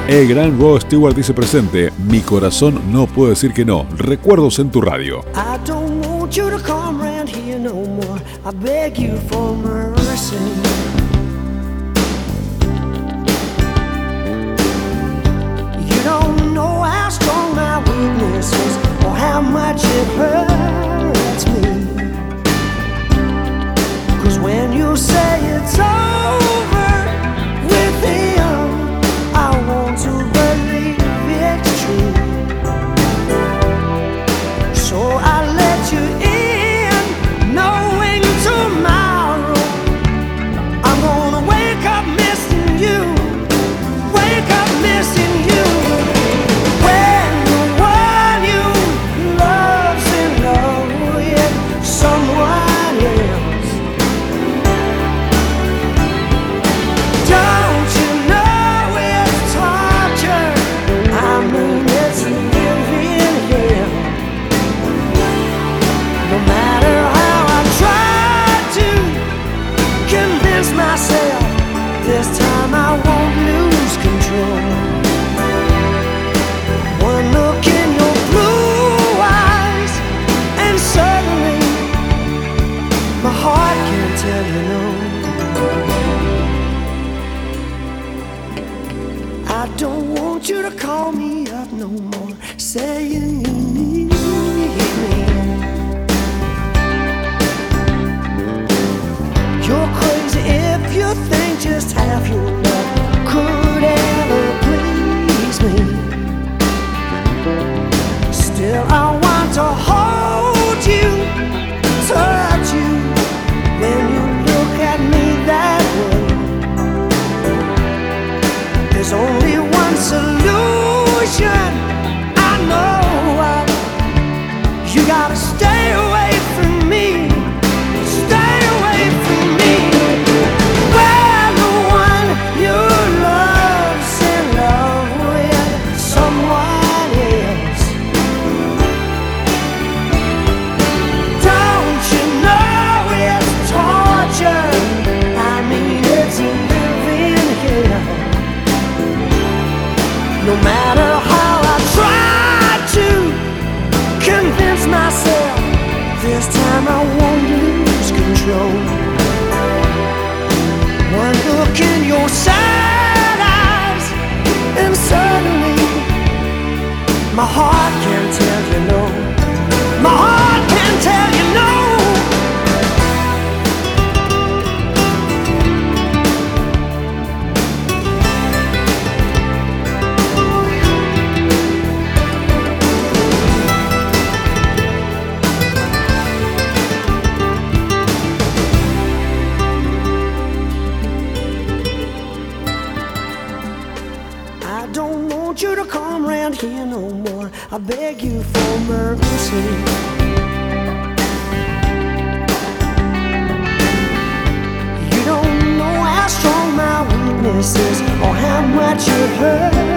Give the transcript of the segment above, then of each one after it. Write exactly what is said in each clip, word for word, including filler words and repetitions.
El gran Rod Stewart dice presente, mi corazón no puede decir que no. Recuerdos en tu radio. I don't want you to come round here no more. I beg you for mercy. You don't know how strong my weakness is or how much it hurts me. 'Cause when you say it's over with him, I want to believe it's true. So I let you in, knowing tomorrow I'm gonna wake up missing you, wake up missing you. When the one you love's in love with someone else, don't you know it's torture? I mean it's living hell. No matter how I try to convince myself, this time I won't lose control. One look in your blue eyes, and suddenly my heart can't tell you no. I don't want you to call me up no more, saying you need me. You're crazy if you think just half your love could ever please me. Still I want to hold you, touch you, when you look at me that way. There's only one solution, I know I, you gotta stay away from me, stay away from me. Well, the one you love's in love with someone else. Don't you know it's torture? I mean it's living hell. No matter how I try to convince myself, this time I won't lose control. One look in your sad eyes, and suddenly my heart can't tell you no. My heart can't tell you no. I don't want you to come round here no more. I beg you for mercy. You don't know how strong my weakness is or how much it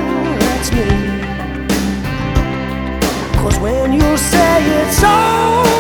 hurts me. 'Cause when you say it's over